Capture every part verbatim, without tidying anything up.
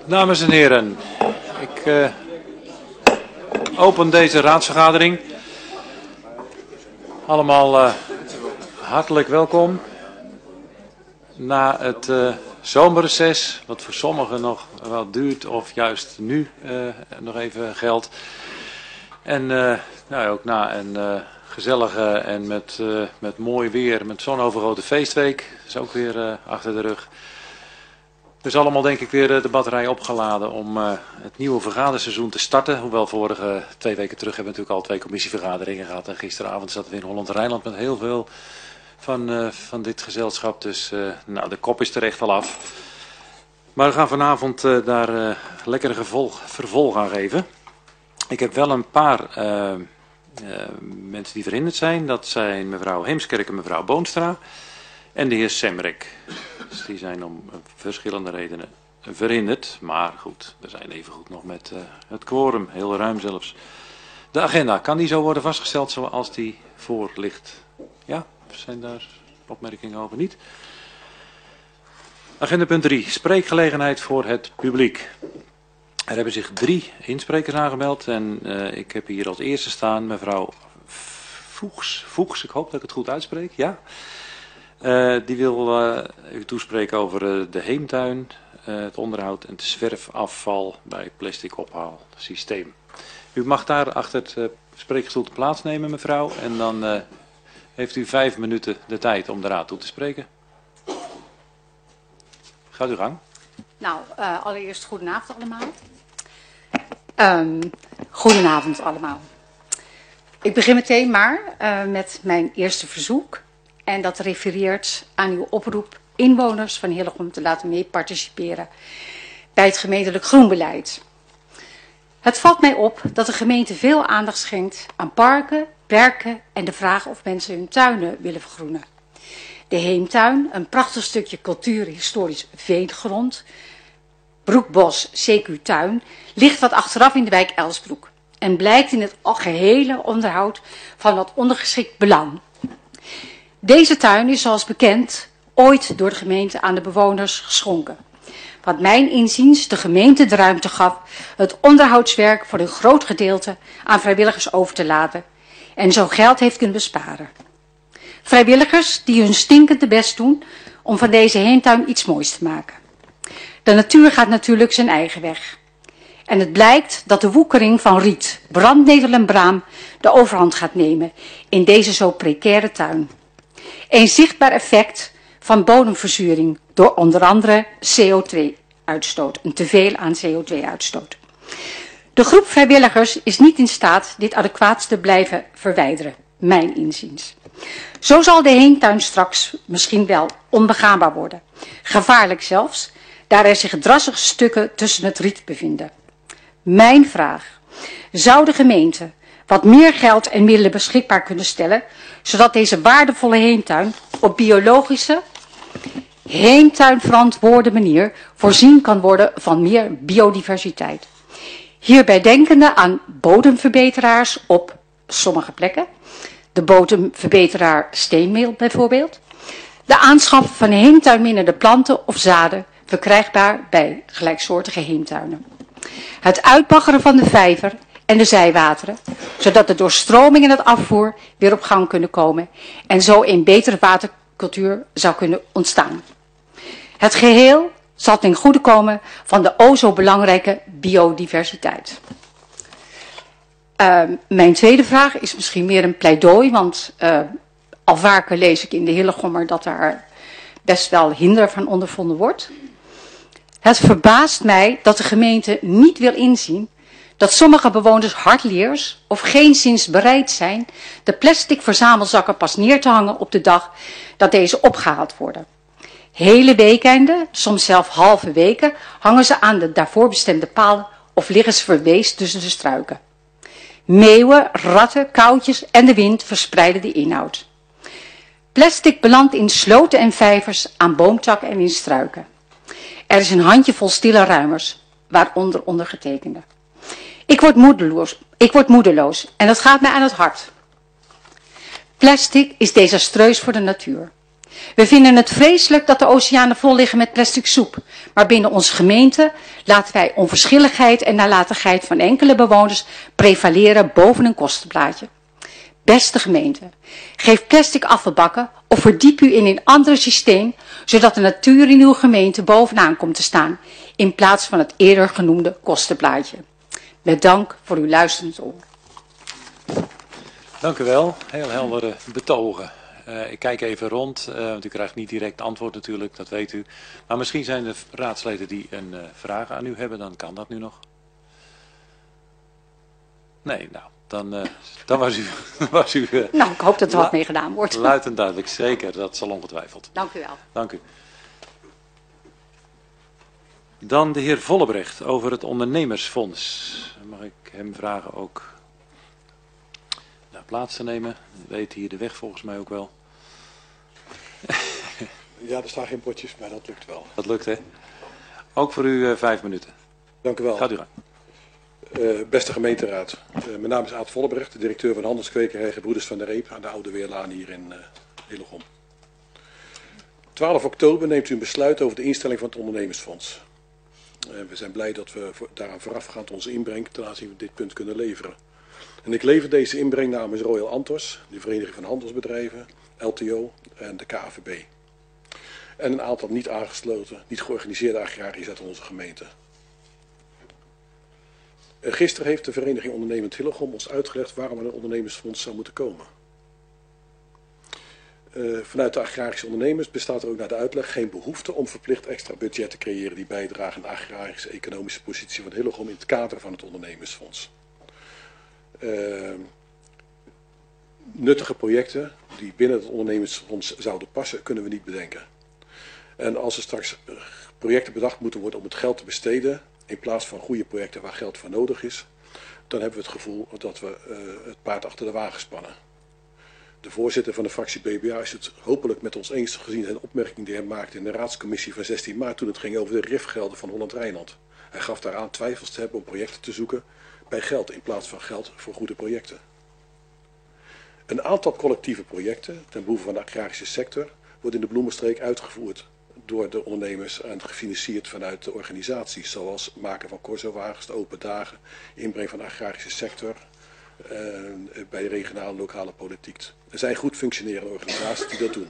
Dames en heren, ik uh, open deze raadsvergadering. Allemaal uh, hartelijk welkom. Na het uh, zomerreces, wat voor sommigen nog wel duurt of juist nu uh, nog even geldt. En uh, nou, ook na een uh, gezellige en met, uh, met mooi weer, met zonovergoten feestweek, is ook weer uh, achter de rug. Dus allemaal denk ik weer de batterij opgeladen om uh, het nieuwe vergaderseizoen te starten. Hoewel vorige twee weken terug hebben we natuurlijk al twee commissievergaderingen gehad. En gisteravond zaten we in Holland-Rijnland met heel veel van, uh, van dit gezelschap. Dus uh, nou, de kop is er echt al af. Maar we gaan vanavond uh, daar uh, lekker een gevolg, vervolg aan geven. Ik heb wel een paar uh, uh, mensen die verhinderd zijn. Dat zijn mevrouw Heemskerk en mevrouw Boonstra. En de heer Semrek. Dus die zijn om verschillende redenen verhinderd. Maar goed, we zijn even goed nog met uh, het quorum. Heel ruim zelfs. De agenda, kan die zo worden vastgesteld zoals die voor ligt? Ja, zijn daar opmerkingen over? Niet? Agenda punt drie. Spreekgelegenheid voor het publiek. Er hebben zich drie insprekers aangemeld. En uh, ik heb hier als eerste staan mevrouw Voegs. Voegs, ik hoop dat ik het goed uitspreek. Ja. Uh, die wil uh, u toespreken over uh, de heemtuin, uh, het onderhoud en het zwerfafval bij plastic ophaalsysteem. U mag daar achter het uh, spreekgestoelte plaatsnemen, mevrouw. En dan uh, heeft u vijf minuten de tijd om de raad toe te spreken. Gaat uw gang. Nou, uh, allereerst goedenavond allemaal. Um, goedenavond allemaal. Ik begin meteen maar uh, met mijn eerste verzoek. En dat refereert aan uw oproep inwoners van Hillegom te laten mee participeren bij het gemeentelijk groenbeleid. Het valt mij op dat de gemeente veel aandacht schenkt aan parken, perken en de vraag of mensen hun tuinen willen vergroenen. De Heemtuin, een prachtig stukje cultuurhistorisch veengrond, Broekbos C Q Tuin, ligt wat achteraf in de wijk Elsbroek en blijkt in het gehele onderhoud van wat ondergeschikt belang. Deze tuin is zoals bekend ooit door de gemeente aan de bewoners geschonken. Wat mijn inziens de gemeente de ruimte gaf het onderhoudswerk voor een groot gedeelte aan vrijwilligers over te laten en zo geld heeft kunnen besparen. Vrijwilligers die hun stinkende best doen om van deze heemtuin iets moois te maken. De natuur gaat natuurlijk zijn eigen weg. En het blijkt dat de woekering van riet, brandnetel en braam de overhand gaat nemen in deze zo precaire tuin. Een zichtbaar effect van bodemverzuring door onder andere C O twee uitstoot, een teveel aan C O twee uitstoot. De groep vrijwilligers is niet in staat dit adequaat te blijven verwijderen, mijn inziens. Zo zal de heemtuin straks misschien wel onbegaanbaar worden, gevaarlijk zelfs, daar er zich drassige stukken tussen het riet bevinden. Mijn vraag, zou de gemeente wat meer geld en middelen beschikbaar kunnen stellen, zodat deze waardevolle heemtuin op biologische, heemtuinverantwoorde manier voorzien kan worden van meer biodiversiteit. Hierbij denkende aan bodemverbeteraars op sommige plekken, de bodemverbeteraar steenmeel bijvoorbeeld, de aanschaf van heemtuinminnende planten of zaden verkrijgbaar bij gelijksoortige heemtuinen. Het uitbaggeren van de vijver en de zijwateren, zodat de doorstroming en het afvoer weer op gang kunnen komen en zo een betere watercultuur zou kunnen ontstaan. Het geheel zal ten goede komen van de o zo belangrijke biodiversiteit. Uh, mijn tweede vraag is misschien meer een pleidooi, want uh, al vaker lees ik in de Hillegommer dat daar best wel hinder van ondervonden wordt. Het verbaast mij dat de gemeente niet wil inzien dat sommige bewoners hardleers of geenszins bereid zijn de plastic verzamelzakken pas neer te hangen op de dag dat deze opgehaald worden. Hele weekenden, soms zelfs halve weken, hangen ze aan de daarvoor bestemde palen of liggen ze verweest tussen de struiken. Meeuwen, ratten, koutjes en de wind verspreiden de inhoud. Plastic belandt in sloten en vijvers, aan boomtakken en in struiken. Er is een handjevol stille ruimers, waaronder ondergetekende. Ik word moedeloos, ik word moedeloos en dat gaat mij aan het hart. Plastic is desastreus voor de natuur. We vinden het vreselijk dat de oceanen vol liggen met plastic soep. Maar binnen onze gemeente laten wij onverschilligheid en nalatigheid van enkele bewoners prevaleren boven een kostenplaatje. Beste gemeente, geef plastic afvalbakken of verdiep u in een ander systeem, zodat de natuur in uw gemeente bovenaan komt te staan, in plaats van het eerder genoemde kostenplaatje. Met dank voor uw luisterend oor. Dank u wel, heel heldere betogen. Uh, ik kijk even rond, uh, want u krijgt niet direct antwoord natuurlijk, dat weet u. Maar misschien zijn er raadsleden die een uh, vraag aan u hebben, dan kan dat nu nog. Nee, nou, dan, uh, dan was u... was u uh, nou, ik hoop dat er wat mee gedaan wordt. Luid en duidelijk, zeker, dat zal ongetwijfeld. Dank u wel. Dank u. Dan de heer Vollebrecht over het ondernemersfonds. Mag ik hem vragen ook naar plaats te nemen? U weet hier de weg volgens mij ook wel. Ja, er staan geen potjes, maar dat lukt wel. Dat lukt, hè? Ook voor u uh, vijf minuten. Dank u wel. Gaat u gang. Uh, beste gemeenteraad, uh, mijn naam is Aad Vollebrecht, de directeur van Handelskwekerij Gebroeders van der Reep aan de Oude Weerlaan hier in uh, Hillegom. twaalf oktober neemt u een besluit over de instelling van het ondernemersfonds. Uh, we zijn blij dat we voor, daaraan voorafgaand onze inbreng ten aanzien van dit punt kunnen leveren. En ik lever deze inbreng namens Royal Antos, de Vereniging van Handelsbedrijven, L T O en de K A V B. En een aantal niet aangesloten, niet georganiseerde agrariërs uit onze gemeente. Gisteren heeft de Vereniging Ondernemend Hillegom ons uitgelegd waarom er een ondernemersfonds zou moeten komen. Uh, vanuit de agrarische ondernemers bestaat er ook naar de uitleg geen behoefte om verplicht extra budget te creëren die bijdragen aan de agrarische economische positie van Hillegom in het kader van het ondernemersfonds. Uh, nuttige projecten die binnen het ondernemersfonds zouden passen, kunnen we niet bedenken. En als er straks projecten bedacht moeten worden om het geld te besteden, in plaats van goede projecten waar geld voor nodig is, dan hebben we het gevoel dat we uh, het paard achter de wagen spannen. De voorzitter van de fractie B B A is het hopelijk met ons eens gezien zijn opmerking die hij maakte in de raadscommissie van zestien maart toen het ging over de R I F-gelden van Holland-Rijnland. Hij gaf daaraan twijfels te hebben om projecten te zoeken bij geld in plaats van geld voor goede projecten. Een aantal collectieve projecten ten behoeve van de agrarische sector wordt in de Bloemenstreek uitgevoerd door de ondernemers en gefinancierd vanuit de organisaties, zoals maken van corsowagens, de open dagen, inbreng van de agrarische sector uh, bij de regionale en lokale politiek. Er zijn goed functionerende organisaties die dat doen.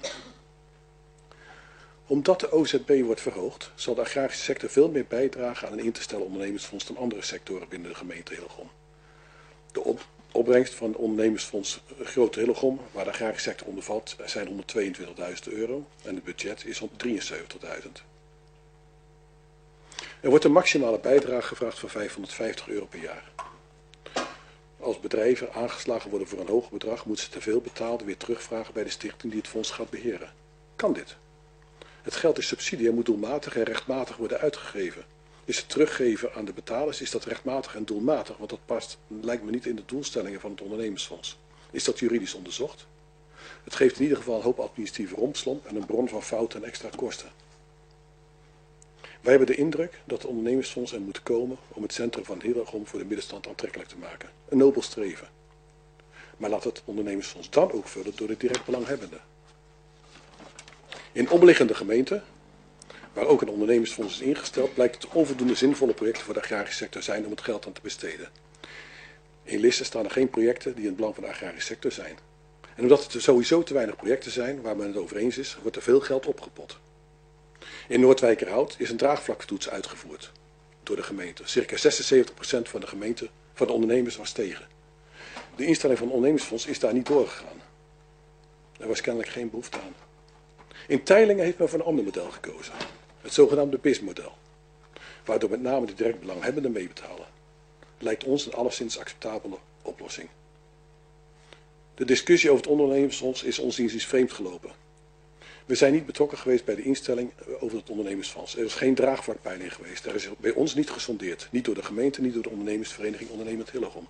Omdat de O Z B wordt verhoogd, zal de agrarische sector veel meer bijdragen aan een in te stellen ondernemersfonds dan andere sectoren binnen de gemeente Hillegom. De op opbrengst van het ondernemersfonds Grote Hillegom, waar de agrarische sector onder valt, zijn honderdtweeëntwintigduizend euro en het budget is honderddrieënzeventigduizend. Er wordt een maximale bijdrage gevraagd van vijfhonderdvijftig euro per jaar. Als bedrijven aangeslagen worden voor een hoog bedrag, moeten ze te veel betaalde weer terugvragen bij de stichting die het fonds gaat beheren. Kan dit? Het geld is subsidie en moet doelmatig en rechtmatig worden uitgegeven. Is het teruggeven aan de betalers, is dat rechtmatig en doelmatig? Want dat past, lijkt me niet in de doelstellingen van het ondernemersfonds. Is dat juridisch onderzocht? Het geeft in ieder geval een hoop administratieve rompslomp en een bron van fouten en extra kosten. Wij hebben de indruk dat het ondernemersfonds er moet komen om het centrum van Hillegom voor de middenstand aantrekkelijk te maken. Een nobel streven. Maar laat het ondernemersfonds dan ook vullen door de direct belanghebbenden. In omliggende gemeenten, waar ook een ondernemersfonds is ingesteld, blijkt het onvoldoende zinvolle projecten voor de agrarische sector zijn om het geld aan te besteden. In Lisse staan er geen projecten die in het belang van de agrarische sector zijn. En omdat er sowieso te weinig projecten zijn waar men het over eens is, wordt er veel geld opgepot. In Noordwijkerhout is een draagvlaktoets uitgevoerd door de gemeente. Circa zesenzeventig procent van de gemeente, van de ondernemers was tegen. De instelling van het ondernemersfonds is daar niet doorgegaan. Er was kennelijk geen behoefte aan. In Teylingen heeft men voor een ander model gekozen. Het zogenaamde B I S-model. Waardoor met name de direct belanghebbenden meebetalen. Lijkt ons een alleszins acceptabele oplossing. De discussie over het ondernemersfonds is ons inziens vreemd gelopen. We zijn niet betrokken geweest bij de instelling over het ondernemersfonds. Er is geen draagvlakpeiling geweest. Er is bij ons niet gesondeerd. Niet door de gemeente, niet door de ondernemersvereniging Ondernemend Hillegom.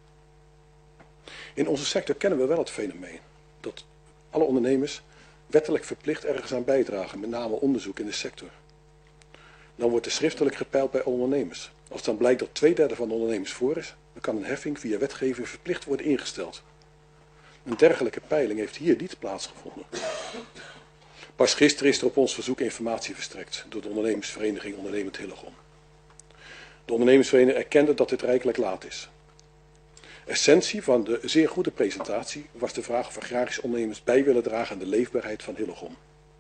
In onze sector kennen we wel het fenomeen dat alle ondernemers wettelijk verplicht ergens aan bijdragen, met name onderzoek in de sector. Dan wordt er schriftelijk gepeild bij ondernemers. Als dan blijkt dat twee derde van de ondernemers voor is, dan kan een heffing via wetgeving verplicht worden ingesteld. Een dergelijke peiling heeft hier niet plaatsgevonden. Pas gisteren is er op ons verzoek informatie verstrekt door de ondernemersvereniging Ondernemend Hillegom. De ondernemersvereniging erkende dat dit rijkelijk laat is. Essentie van de zeer goede presentatie was de vraag of agrarische ondernemers bij willen dragen aan de leefbaarheid van Hillegom.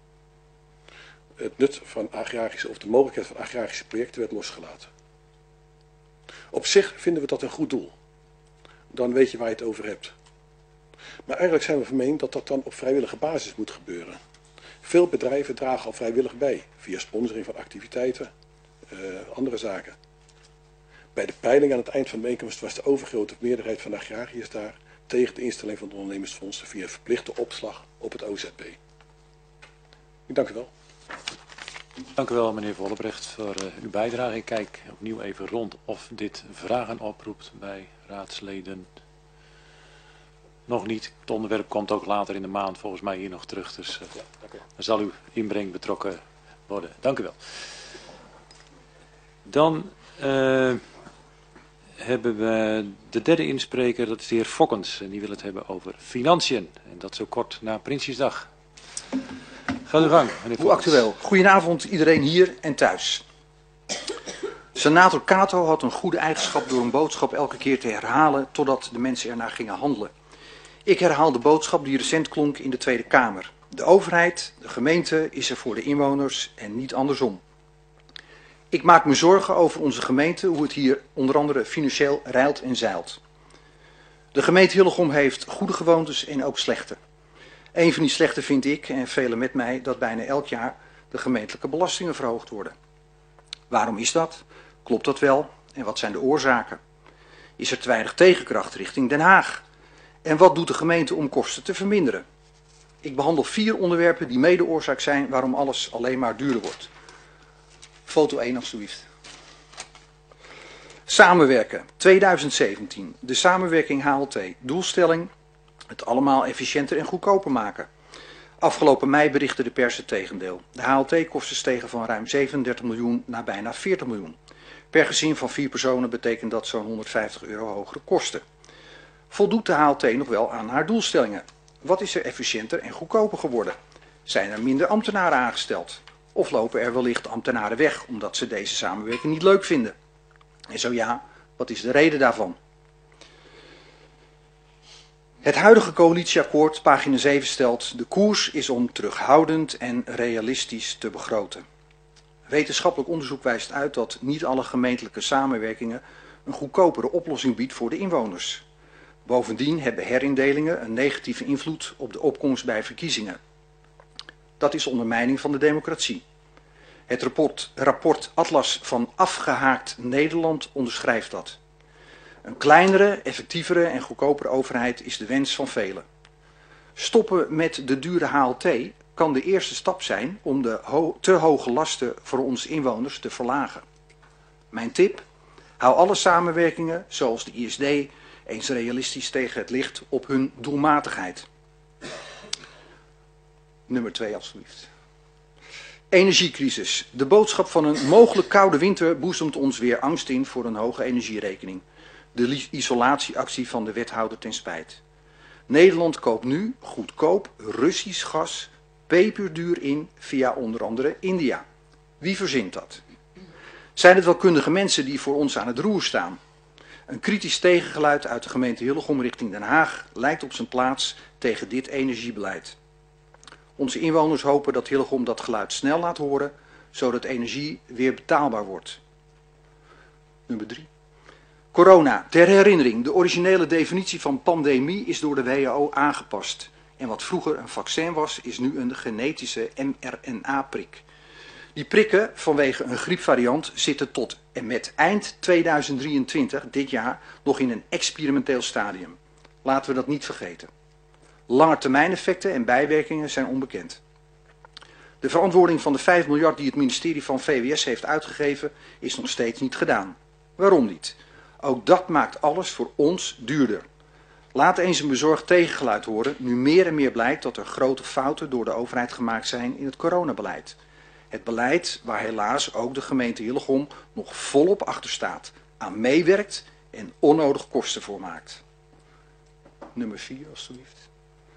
Het nut van agrarische of de mogelijkheid van agrarische projecten werd losgelaten. Op zich vinden we dat een goed doel. Dan weet je waar je het over hebt. Maar eigenlijk zijn we van mening dat dat dan op vrijwillige basis moet gebeuren. Veel bedrijven dragen al vrijwillig bij, via sponsoring van activiteiten, uh, andere zaken. Bij de peiling aan het eind van de bijeenkomst was de overgrote meerderheid van de agrariërs daar tegen de instelling van de ondernemersfondsen via verplichte opslag op het O Z B. Ik dank u wel. Dank u wel, meneer Vollebrecht, voor uh, uw bijdrage. Ik kijk opnieuw even rond of dit vragen oproept bij raadsleden. Nog niet. Het onderwerp komt ook later in de maand volgens mij hier nog terug. Dus uh, ja, dank u. Dan zal uw inbreng betrokken worden. Dank u wel. Dan uh, hebben we de derde inspreker, dat is de heer Fokkens. En die wil het hebben over financiën. En dat zo kort na Prinsjesdag. Ga uw gang, meneer Fokkens. Hoe actueel. Goedenavond iedereen hier en thuis. Senator Cato had een goede eigenschap door een boodschap elke keer te herhalen totdat de mensen ernaar gingen handelen. Ik herhaal de boodschap die recent klonk in de Tweede Kamer. De overheid, de gemeente, is er voor de inwoners en niet andersom. Ik maak me zorgen over onze gemeente, hoe het hier onder andere financieel reilt en zeilt. De gemeente Hillegom heeft goede gewoontes en ook slechte. Een van die slechte vind ik, en velen met mij, dat bijna elk jaar de gemeentelijke belastingen verhoogd worden. Waarom is dat? Klopt dat wel? En wat zijn de oorzaken? Is er te weinig tegenkracht richting Den Haag? En wat doet de gemeente om kosten te verminderen? Ik behandel vier onderwerpen die mede oorzaak zijn waarom alles alleen maar duurder wordt. Foto één alstublieft. Samenwerken, tweeduizend zeventien. De samenwerking H L T. Doelstelling, het allemaal efficiënter en goedkoper maken. Afgelopen mei berichtte de pers het tegendeel. De H L T-kosten stegen van ruim zevenendertig miljoen naar bijna veertig miljoen. Per gezin van vier personen betekent dat zo'n honderdvijftig euro hogere kosten. Voldoet de H L T nog wel aan haar doelstellingen? Wat is er efficiënter en goedkoper geworden? Zijn er minder ambtenaren aangesteld? Of lopen er wellicht ambtenaren weg omdat ze deze samenwerking niet leuk vinden? En zo ja, wat is de reden daarvan? Het huidige coalitieakkoord, pagina zeven, stelt: de koers is om terughoudend en realistisch te begroten. Wetenschappelijk onderzoek wijst uit dat niet alle gemeentelijke samenwerkingen een goedkopere oplossing biedt voor de inwoners. Bovendien hebben herindelingen een negatieve invloed op de opkomst bij verkiezingen. Dat is ondermijning van de democratie. Het rapport, rapport Atlas van Afgehaakt Nederland onderschrijft dat. Een kleinere, effectievere en goedkopere overheid is de wens van velen. Stoppen met de dure H L T kan de eerste stap zijn om de ho- te hoge lasten voor onze inwoners te verlagen. Mijn tip: hou alle samenwerkingen, zoals de I S D, eens realistisch tegen het licht op hun doelmatigheid. Nummer twee, alstublieft. Energiecrisis. De boodschap van een mogelijk koude winter boezemt ons weer angst in voor een hoge energierekening. De isolatieactie van de wethouder ten spijt. Nederland koopt nu goedkoop Russisch gas peperduur in via onder andere India. Wie verzint dat? Zijn het wel kundige mensen die voor ons aan het roer staan? Een kritisch tegengeluid uit de gemeente Hillegom richting Den Haag lijkt op zijn plaats tegen dit energiebeleid. Onze inwoners hopen dat Hillegom dat geluid snel laat horen, zodat energie weer betaalbaar wordt. Nummer drie. Corona. Ter herinnering, de originele definitie van pandemie is door de W H O aangepast. En wat vroeger een vaccin was, is nu een genetische M R N A-prik. Die prikken vanwege een griepvariant zitten tot en met eind tweeduizend drieëntwintig, dit jaar, nog in een experimenteel stadium. Laten we dat niet vergeten. Langetermijneffecten en bijwerkingen zijn onbekend. De verantwoording van de vijf miljard die het ministerie van V W S heeft uitgegeven is nog steeds niet gedaan. Waarom niet? Ook dat maakt alles voor ons duurder. Laat eens een bezorgd tegengeluid horen, nu meer en meer blijkt dat er grote fouten door de overheid gemaakt zijn in het coronabeleid. Het beleid waar helaas ook de gemeente Hillegom nog volop achter staat, aan meewerkt en onnodig kosten voor maakt. Nummer vier, alstublieft.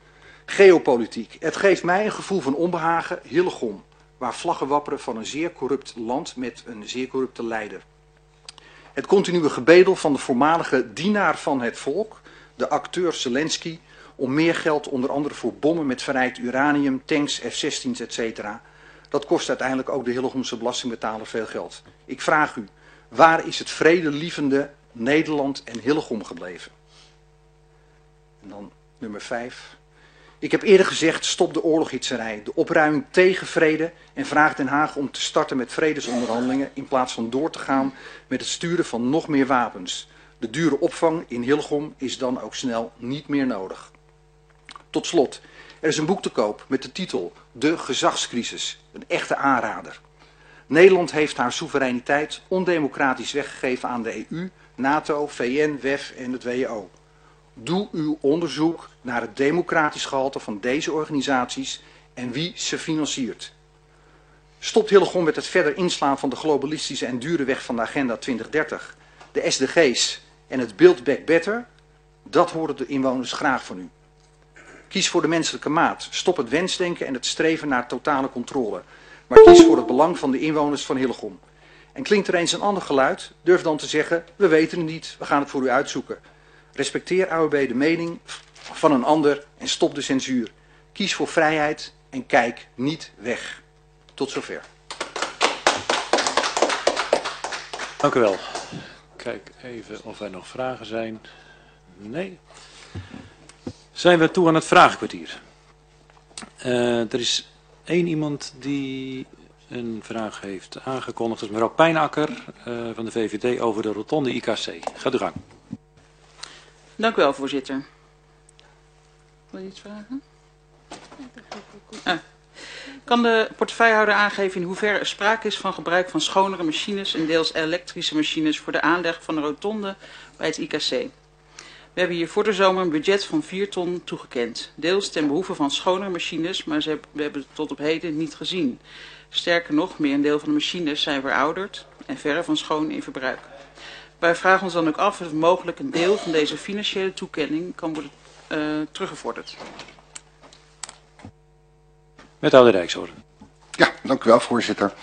Geopolitiek. Het geeft mij een gevoel van onbehagen. Hillegom, waar vlaggen wapperen van een zeer corrupt land met een zeer corrupte leider. Het continue gebedel van de voormalige dienaar van het volk, de acteur Zelensky, om meer geld onder andere voor bommen met verrijkt uranium, tanks, F zestien's, et cetera. Dat kost uiteindelijk ook de Hillegomse belastingbetaler veel geld. Ik vraag u, waar is het vredelievende Nederland en Hillegom gebleven? En dan nummer vijf. Ik heb eerder gezegd, stop de oorloghitserij, de opruiming tegen vrede en vraag Den Haag om te starten met vredesonderhandelingen in plaats van door te gaan met het sturen van nog meer wapens. De dure opvang in Hillegom is dan ook snel niet meer nodig. Tot slot, er is een boek te koop met de titel De Gezagscrisis, een echte aanrader. Nederland heeft haar soevereiniteit ondemocratisch weggegeven aan de E U, NATO, V N, W E F en het W H O. Doe uw onderzoek naar het democratisch gehalte van deze organisaties en wie ze financiert. Stopt Hillegom met het verder inslaan van de globalistische en dure weg van de agenda twintig dertig, de S D G's en het Build Back Better? Dat horen de inwoners graag van u. Kies voor de menselijke maat. Stop het wensdenken en het streven naar totale controle. Maar kies voor het belang van de inwoners van Hillegom. En klinkt er eens een ander geluid, durf dan te zeggen, we weten het niet, we gaan het voor u uitzoeken. Respecteer A O B de mening van een ander en stop de censuur. Kies voor vrijheid en kijk niet weg. Tot zover. Dank u wel. Kijk even of er nog vragen zijn. Nee. Zijn we toe aan het vragenkwartier. Uh, er is één iemand die een vraag heeft aangekondigd. Dat is mevrouw Pijnakker uh, van de V V D over de rotonde I K C. Gaat u gang. Dank u wel, voorzitter. Wil je iets vragen? Ah. Kan de portefeuillehouder aangeven in hoeverre er sprake is van gebruik van schonere machines en deels elektrische machines voor de aanleg van de rotonde bij het I K C? We hebben hier voor de zomer een budget van vier ton toegekend. Deels ten behoeve van schonere machines, maar ze hebben, we hebben het tot op heden niet gezien. Sterker nog, meer een deel van de machines zijn verouderd en verre van schoon in verbruik. Wij vragen ons dan ook af of mogelijk een deel van deze financiële toekenning kan worden uh, teruggevorderd. Wethouder Rijkshoorn. Ja, dank u wel, voorzitter.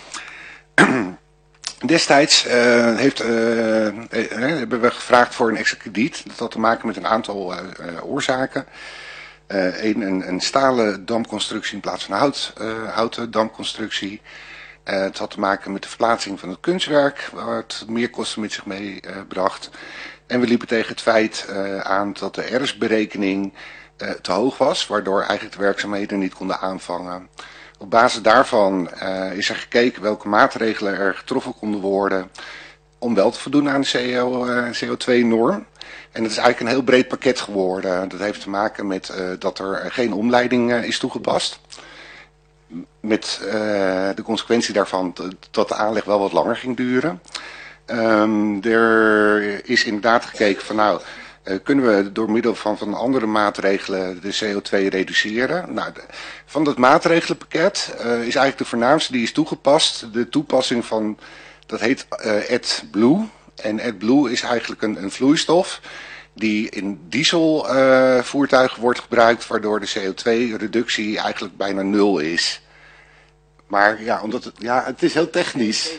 Destijds uh, heeft, uh, uh, hebben we gevraagd voor een extra krediet. Dat had te maken met een aantal uh, uh, oorzaken. Uh, een, een, een stalen damconstructie in plaats van een hout, uh, houten damconstructie. Uh, het had te maken met de verplaatsing van het kunstwerk, wat meer kosten met zich meebracht. Uh, en we liepen tegen het feit uh, aan dat de R S-berekening uh, te hoog was, waardoor eigenlijk de werkzaamheden niet konden aanvangen. Op basis daarvan uh, is er gekeken welke maatregelen er getroffen konden worden om wel te voldoen aan de C O twee norm. En het is eigenlijk een heel breed pakket geworden. Dat heeft te maken met uh, dat er geen omleiding uh, is toegepast. Met uh, de consequentie daarvan dat de aanleg wel wat langer ging duren. Um, er is inderdaad gekeken van nou, uh, kunnen we door middel van, van andere maatregelen de C O twee reduceren? Nou, de, van dat maatregelenpakket uh, is eigenlijk de voornaamste die is toegepast. De toepassing van, dat heet uh, AdBlue. En AdBlue is eigenlijk een, een vloeistof die in dieselvoertuigen uh, wordt gebruikt, waardoor de C O twee reductie eigenlijk bijna nul is. Maar ja, omdat het, ja, het is heel technisch.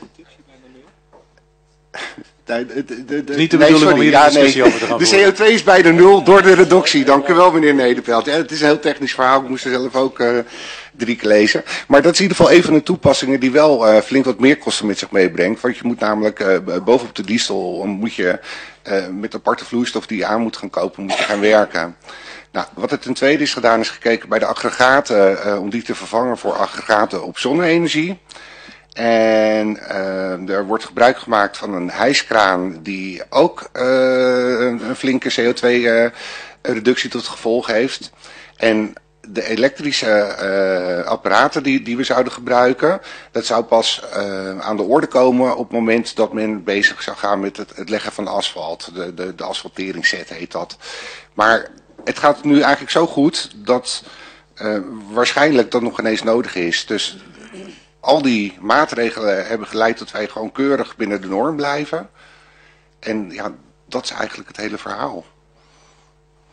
De, de, de, de, niet de nee, bedoeling sorry, om hier ja, een discussie nee. over te gaan De voeren. C O twee is bijna nul door de reductie. Dank u wel, meneer Nederveld. Ja, het is een heel technisch verhaal. Ik moest er zelf ook uh, drie keer lezen. Maar dat is in ieder geval een van de toepassingen die wel uh, flink wat meer kosten met zich meebrengt. Want je moet namelijk uh, bovenop de diesel moet je uh, met aparte vloeistof die je aan moet gaan kopen, moet je gaan werken. Nou, wat er ten tweede is gedaan is gekeken bij de aggregaten uh, om die te vervangen voor aggregaten op zonne-energie. En uh, er wordt gebruik gemaakt van een hijskraan die ook uh, een flinke C O twee uh, reductie tot gevolg heeft. En de elektrische uh, apparaten die, die we zouden gebruiken, dat zou pas uh, aan de orde komen op het moment dat men bezig zou gaan met het, het leggen van asfalt. De, de, de asfalteringsset heet dat. Maar het gaat nu eigenlijk zo goed dat uh, waarschijnlijk dat nog ineens nodig is. Dus al die maatregelen hebben geleid dat wij gewoon keurig binnen de norm blijven. En ja, dat is eigenlijk het hele verhaal.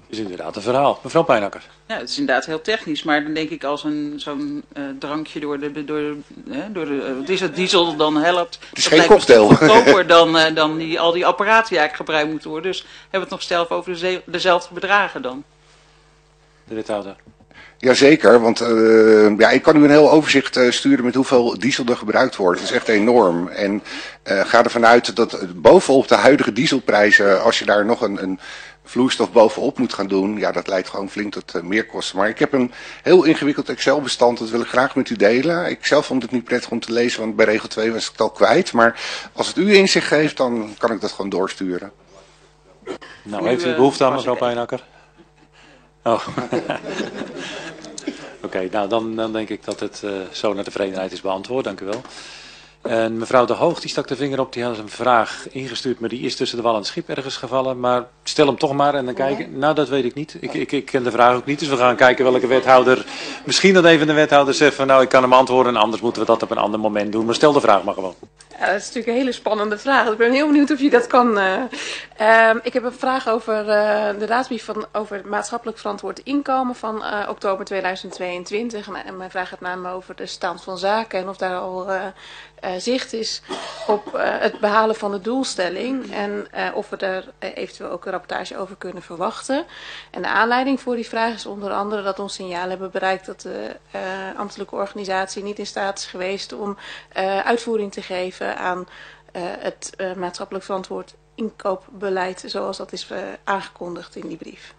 is inderdaad een verhaal. Mevrouw Pijnakker. Ja, het is inderdaad heel technisch, maar dan denk ik als een zo'n uh, drankje door de, door, uh, door de uh, wat is het, diesel dan helpt. Het is dat geen lijkt me cocktail. goedkoper dan, uh, dan die, al die apparaten die eigenlijk gebruikt moeten worden. Dus hebben we het nog zelf over de, dezelfde bedragen dan. De wethouder. Jazeker, want uh, ja, ik kan u een heel overzicht uh, sturen met hoeveel diesel er gebruikt wordt. Het is echt enorm. En uh, ga ervan uit dat bovenop de huidige dieselprijzen, als je daar nog een, een vloeistof bovenop moet gaan doen, ja, dat leidt gewoon flink tot uh, meerkosten. Maar ik heb een heel ingewikkeld Excel-bestand, dat wil ik graag met u delen. Ik zelf vond het niet prettig om te lezen, want bij regel twee was ik het al kwijt. Maar als het u inzicht geeft, dan kan ik dat gewoon doorsturen. Nou, heeft u behoefte aan, mevrouw Pijnakker? Oh. Oké, okay, nou dan, dan denk ik dat het uh, zo naar tevredenheid is beantwoord. Dank u wel. En mevrouw De Hoog, die stak de vinger op, die had een vraag ingestuurd, maar die is tussen de wal en het schip ergens gevallen. Maar stel hem toch maar en dan kijken. Nou, dat weet ik niet. Ik, ik, ik ken de vraag ook niet, dus we gaan kijken welke wethouder. Misschien dat even de wethouder zegt van nou, ik kan hem antwoorden, anders moeten we dat op een ander moment doen. Maar stel de vraag maar gewoon. Ja, dat is natuurlijk een hele spannende vraag. Ik ben heel benieuwd of je dat kan. Uh, uh, ik heb een vraag over uh, de raadsbrief van, over het maatschappelijk verantwoord inkomen van uh, oktober tweeduizend tweeëntwintig. En, en mijn vraag gaat namelijk over de stand van zaken en of daar al uh, uh, zicht is op uh, het behalen van de doelstelling. En uh, of we daar uh, eventueel ook een rapportage over kunnen verwachten. En de aanleiding voor die vraag is onder andere dat ons signaal hebben bereikt dat de uh, ambtelijke organisatie niet in staat is geweest om uh, uitvoering te geven aan uh, het uh, maatschappelijk verantwoord inkoopbeleid zoals dat is uh, aangekondigd in die brief.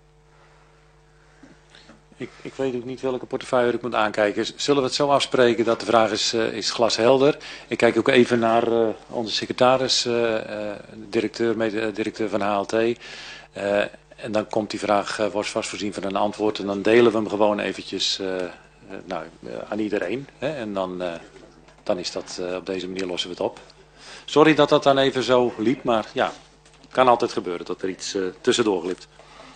Ik, ik weet ook niet welke portefeuille ik moet aankijken. Zullen we het zo afspreken dat de vraag is, uh, is glashelder? Ik kijk ook even naar uh, onze secretaris, uh, uh, directeur, mede-directeur van H L T. Uh, en dan komt die vraag, uh, wordt vast voorzien van een antwoord. En dan delen we hem gewoon eventjes uh, uh, nou, uh, aan iedereen. Hè? En dan... Uh, Dan is dat, uh, op deze manier lossen we het op. Sorry dat dat dan even zo liep, maar ja, kan altijd gebeuren dat er iets uh, tussendoor glipt.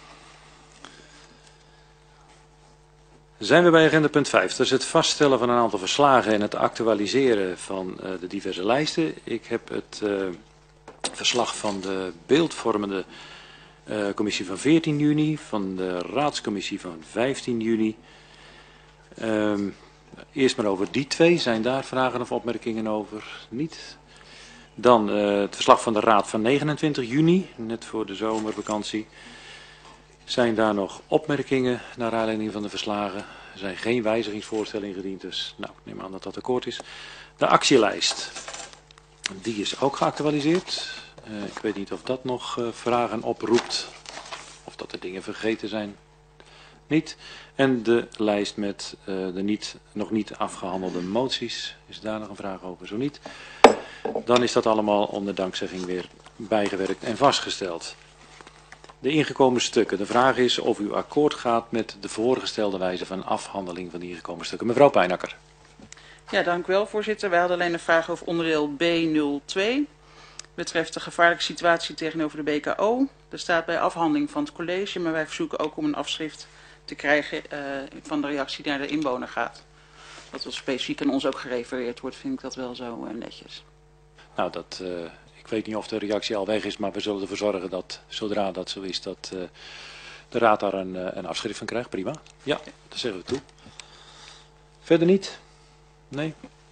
Zijn we bij agenda punt vijf. Dat is het vaststellen van een aantal verslagen en het actualiseren van uh, de diverse lijsten. Ik heb het uh, verslag van de beeldvormende uh, commissie van veertien juni, van de raadscommissie van vijftien juni. Um, Eerst maar over die twee. Zijn daar vragen of opmerkingen over? Niet. Dan uh, het verslag van de Raad van negenentwintig juni, net voor de zomervakantie. Zijn daar nog opmerkingen naar aanleiding van de verslagen? Er zijn geen wijzigingsvoorstellen ingediend, dus nou, ik neem aan dat dat akkoord is. De actielijst, die is ook geactualiseerd. Uh, ik weet niet of dat nog uh, vragen oproept, of dat er dingen vergeten zijn. Niet. En de lijst met uh, de niet, nog niet afgehandelde moties. Is daar nog een vraag over? Zo niet. Dan is dat allemaal onder dankzegging weer bijgewerkt en vastgesteld. De ingekomen stukken. De vraag is of u akkoord gaat met de voorgestelde wijze van afhandeling van die ingekomen stukken. Mevrouw Pijnakker. Ja, dank u wel, voorzitter. Wij hadden alleen een vraag over onderdeel B nul twee. Betreft de gevaarlijke situatie tegenover de B K O. Er staat bij afhandeling van het college, maar wij verzoeken ook om een afschrift te krijgen uh, van de reactie die naar de inwoner gaat. Dat wel specifiek aan ons ook gerefereerd wordt, vind ik dat wel zo uh, netjes. Nou, dat, uh, ik weet niet of de reactie al weg is, maar we zullen ervoor zorgen dat, zodra dat zo is, dat uh, de raad daar een, uh, een afschrift van krijgt. Prima. Ja, dat zeggen we toe. Verder niet? Nee?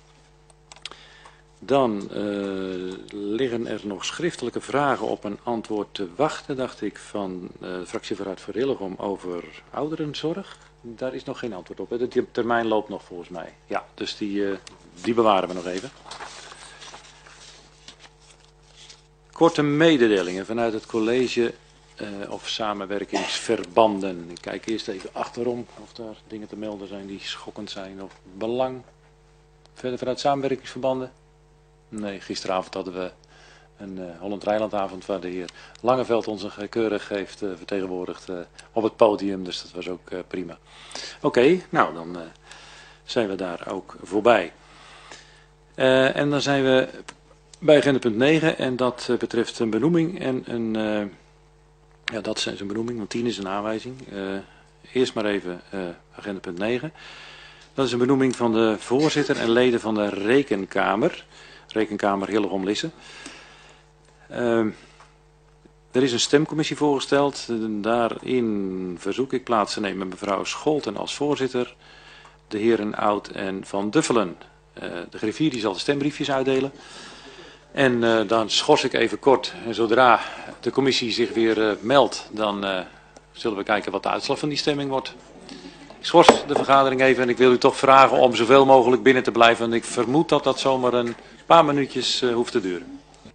Dan uh, liggen er nog schriftelijke vragen op een antwoord te wachten, dacht ik, van uh, de fractievoorraad voor Hillegom over ouderenzorg. Daar is nog geen antwoord op. Hè? De termijn loopt nog volgens mij. Ja, dus die, uh, die bewaren we nog even. Korte mededelingen vanuit het college uh, of samenwerkingsverbanden. Ik kijk eerst even achterom of daar dingen te melden zijn die schokkend zijn of belang. Verder vanuit samenwerkingsverbanden. Nee, gisteravond hadden we een uh, Holland-Rijlandavond waar de heer Langeveld ons een keurig heeft uh, vertegenwoordigd uh, op het podium. Dus dat was ook uh, prima. Oké, okay, nou dan uh, zijn we daar ook voorbij. Uh, en dan zijn we bij agenda punt negen en dat uh, betreft een benoeming en een... Uh, ja, dat is een benoeming, want tien is een aanwijzing. Uh, eerst maar even uh, agenda punt negen. Dat is een benoeming van de voorzitter en leden van de Rekenkamer. Rekenkamer Hillegom-Lisse. Uh, Er is een stemcommissie voorgesteld. Daarin verzoek ik plaats te nemen mevrouw Scholten als voorzitter, de heren Oud en Van Duffelen. Uh, de griffier die zal de stembriefjes uitdelen. En uh, dan schors ik even kort. En zodra de commissie zich weer uh, meldt, dan uh, zullen we kijken wat de uitslag van die stemming wordt. Ik schors de vergadering even en ik wil u toch vragen om zoveel mogelijk binnen te blijven. Want ik vermoed dat dat zomaar een paar minuutjes uh, hoeft te duren.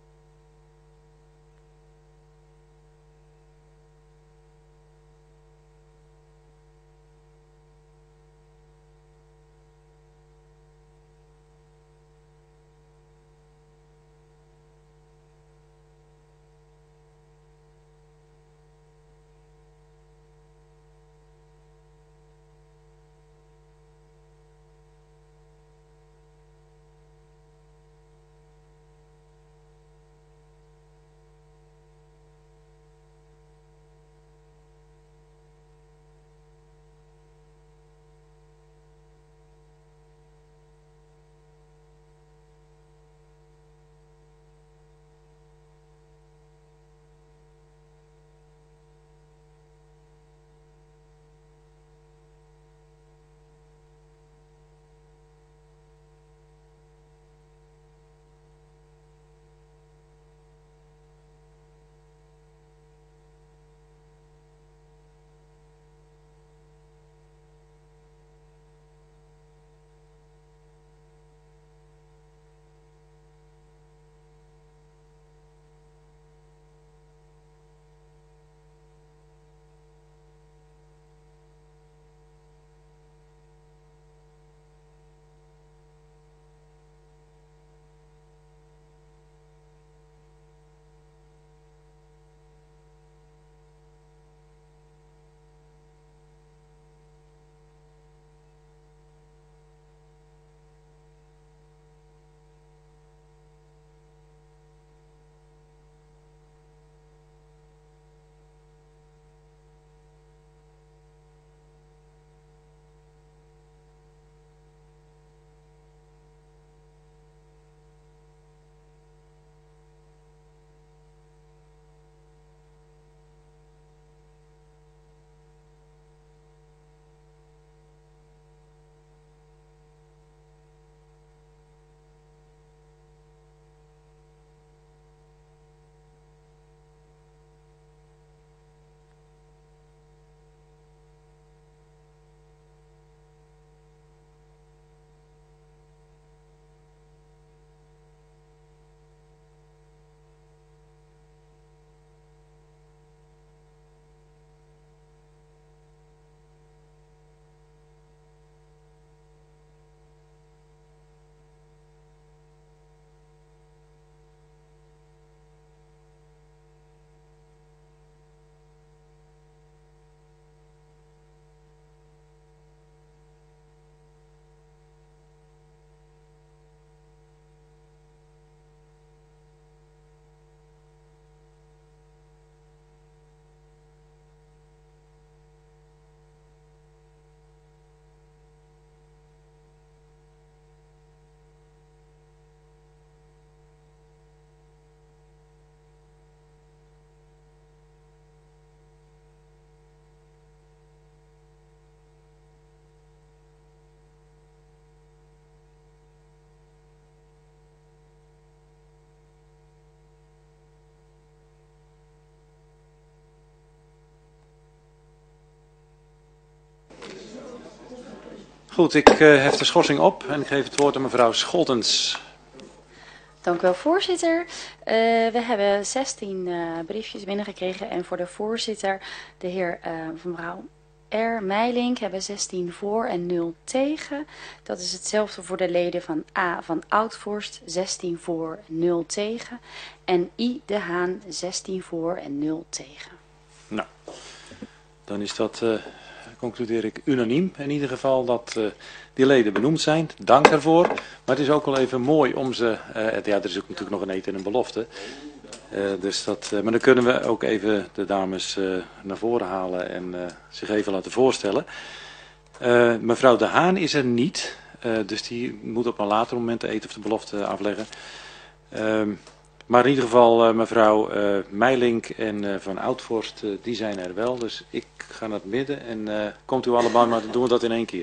Goed, ik uh, hef de schorsing op en ik geef het woord aan mevrouw Scholtens. Dank u wel, voorzitter. Uh, we hebben zestien uh, briefjes binnengekregen en voor de voorzitter, de heer uh, mevrouw R. Meilink, hebben zestien voor en nul tegen. Dat is hetzelfde voor de leden van A. van Oudvorst, zestien voor, nul tegen. En I. de Haan, zestien voor en nul tegen. Nou, dan is dat, uh, concludeer ik, unaniem in ieder geval dat uh, die leden benoemd zijn. Dank daarvoor. Maar het is ook wel even mooi om ze, uh, ja, er is ook natuurlijk nog een eten en een belofte. Uh, dus dat, uh, maar dan kunnen we ook even de dames uh, naar voren halen en uh, zich even laten voorstellen. Uh, mevrouw De Haan is er niet, uh, dus die moet op een later moment de eten of de belofte afleggen. Uh, Maar in ieder geval uh, mevrouw uh, Meilink en uh, Van Oudvorst, uh, die zijn er wel. Dus ik ga naar het midden en uh, komt u allemaal, maar dan doen we dat in één keer.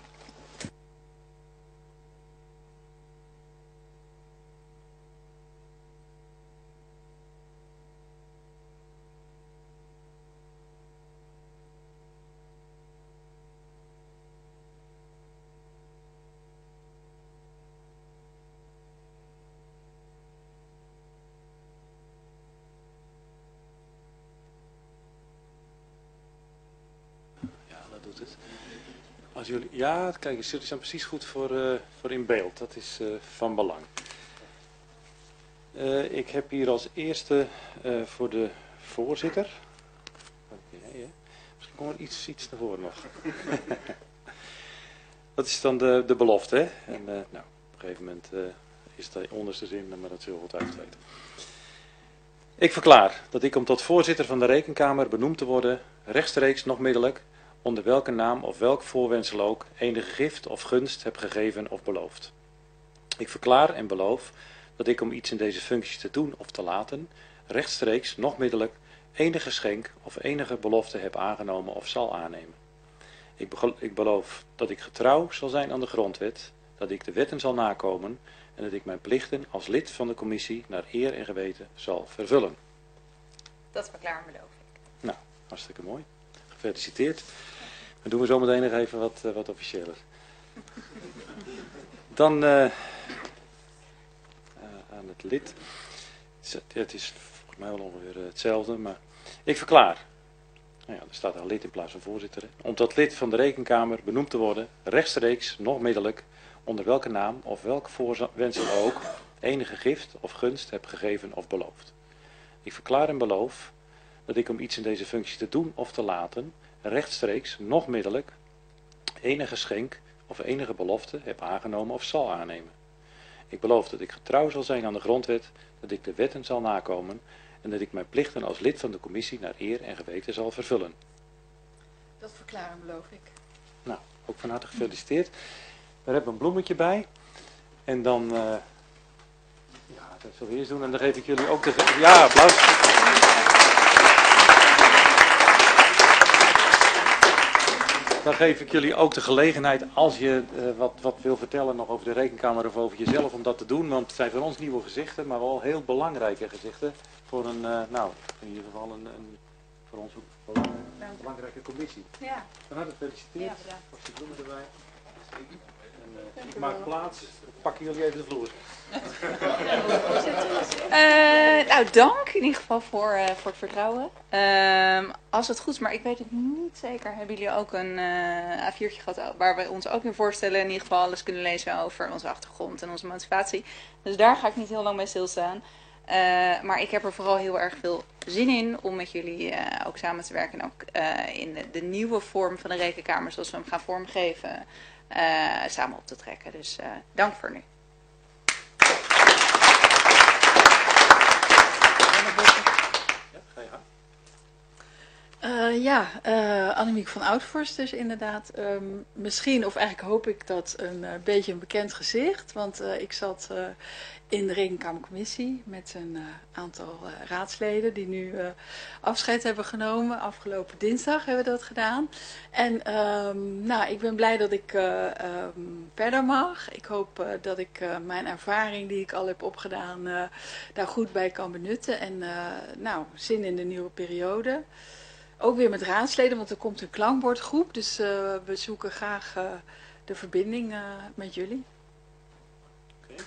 Als jullie, ja, kijk eens, jullie zijn precies goed voor, uh, voor in beeld. Dat is uh, van belang. Uh, ik heb hier als eerste uh, voor de voorzitter. Okay, hè? Misschien komt er iets, iets naar voren nog. Dat is dan de, de belofte, hè? En uh, nou, op een gegeven moment uh, is de onderste zin, maar dat zullen we altijd weten. Ik verklaar dat ik om tot voorzitter van de Rekenkamer benoemd te worden, rechtstreeks nog middelijk, onder welke naam of welk voorwendsel ook, enige gift of gunst heb gegeven of beloofd. Ik verklaar en beloof dat ik om iets in deze functie te doen of te laten, rechtstreeks, nog middelijk, enige geschenk of enige belofte heb aangenomen of zal aannemen. Ik, ik beloof dat ik getrouw zal zijn aan de grondwet, dat ik de wetten zal nakomen en dat ik mijn plichten als lid van de commissie naar eer en geweten zal vervullen. Dat verklaar en beloof ik. Nou, hartstikke mooi. Gefeliciteerd. Dan doen we zo meteen nog even wat, uh, wat officiëler. Dan uh, uh, aan het lid. Het is volgens mij wel ongeveer uh, hetzelfde, maar ik verklaar. Nou ja, er staat een lid in plaats van voorzitter. Hè. Om tot lid van de Rekenkamer benoemd te worden, rechtstreeks, nog middelijk, onder welke naam of welk voorwendsel ook, enige gift of gunst heb gegeven of beloofd. Ik verklaar en beloof dat ik om iets in deze functie te doen of te laten, rechtstreeks, nog middelijk, enige geschenk of enige belofte heb aangenomen of zal aannemen. Ik beloof dat ik getrouw zal zijn aan de grondwet, dat ik de wetten zal nakomen en dat ik mijn plichten als lid van de commissie naar eer en geweten zal vervullen. Dat verklaar en beloof ik. Nou, ook van harte gefeliciteerd. Daar hebben we een bloemetje bij. En dan, uh, ja, dat zullen we eerst doen en dan geef ik jullie ook de... Ja, applaus. Dan geef ik jullie ook de gelegenheid, als je uh, wat, wat wil vertellen nog over de Rekenkamer of over jezelf, om dat te doen. Want het zijn voor ons nieuwe gezichten, maar wel heel belangrijke gezichten. Voor een, uh, nou, in ieder geval een, een voor ons ook belang, een belangrijke commissie. Ja. Van harte gefeliciteerd. Ja, bedankt. Pas de bloemen erbij. En, uh, ik maak plaats. Pakken jullie even de vloer. Uh, nou, dank in ieder geval voor, uh, voor het vertrouwen. Uh, als het goed is, maar ik weet het niet zeker, hebben jullie ook een uh, A viertje gehad waar we ons ook in voorstellen, in ieder geval alles kunnen lezen over onze achtergrond en onze motivatie. Dus daar ga ik niet heel lang bij stilstaan. Uh, maar ik heb er vooral heel erg veel zin in om met jullie uh, ook samen te werken en ook uh, in de, de nieuwe vorm van de Rekenkamer, zoals we hem gaan vormgeven, uh, samen op te trekken. Dus uh, dank voor nu. Uh, ja, uh, Annemiek van Oudvorst dus inderdaad. Um, misschien, of eigenlijk hoop ik dat, een uh, beetje een bekend gezicht. Want uh, ik zat uh, in de Rekenkamercommissie met een uh, aantal uh, raadsleden die nu uh, afscheid hebben genomen. Afgelopen dinsdag hebben we dat gedaan. En um, nou, ik ben blij dat ik uh, um, verder mag. Ik hoop uh, dat ik uh, mijn ervaring die ik al heb opgedaan uh, daar goed bij kan benutten. En uh, nou, zin in de nieuwe periode. Ook weer met raadsleden, want er komt een klankbordgroep. Dus uh, we zoeken graag uh, de verbinding uh, met jullie. Okay.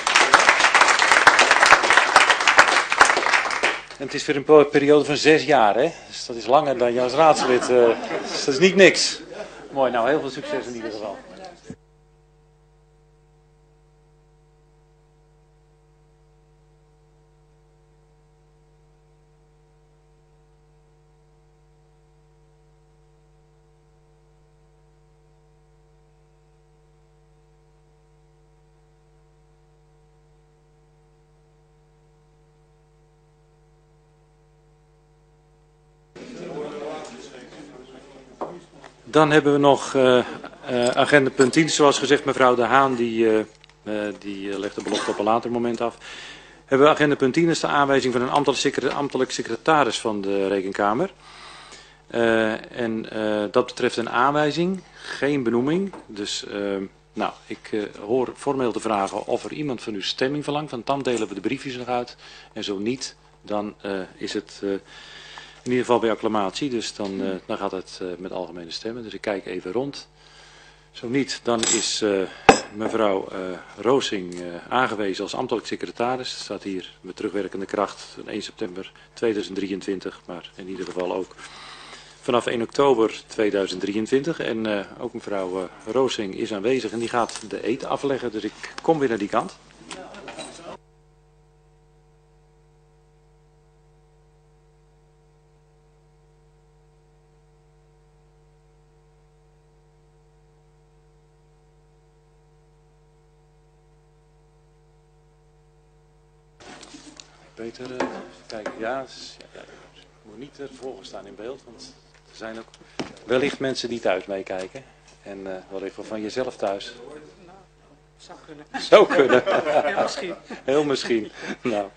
En het is weer een periode van zes jaar, hè? Dus dat is langer dan je als raadslid. Uh, dus dat is niet niks. Mooi, nou heel veel succes in ieder geval. Dan hebben we nog uh, uh, agenda punt tien, zoals gezegd mevrouw De Haan, die, uh, uh, die uh, legt de belofte op een later moment af. Hebben we agenda punt tien, is de aanwijzing van een ambtelijk, secre ambtelijk secretaris van de Rekenkamer. Uh, en uh, dat betreft een aanwijzing, geen benoeming. Dus uh, nou, ik uh, hoor formeel te vragen of er iemand van u stemming verlangt. Want dan delen we de briefjes nog uit. En zo niet, dan uh, is het uh, in ieder geval bij acclamatie. Dus dan, uh, dan gaat het uh, met algemene stemmen. Dus ik kijk even rond. Zo niet, dan is uh, mevrouw uh, Roosing uh, aangewezen als ambtelijk secretaris. Dat staat hier met terugwerkende kracht van één september tweeduizend drieëntwintig. Maar in ieder geval ook vanaf één oktober tweeduizend drieëntwintig. En uh, ook mevrouw uh, Roosing is aanwezig en die gaat de eed afleggen. Dus ik kom weer naar die kant. Peter, uh, kijk, ja, ja, je moet niet ervoor staan in beeld, want er zijn ook wellicht mensen die thuis meekijken. En uh, wellicht wel van jezelf thuis. Nou, zou kunnen. Zou kunnen. Heel misschien. Heel misschien. Nou.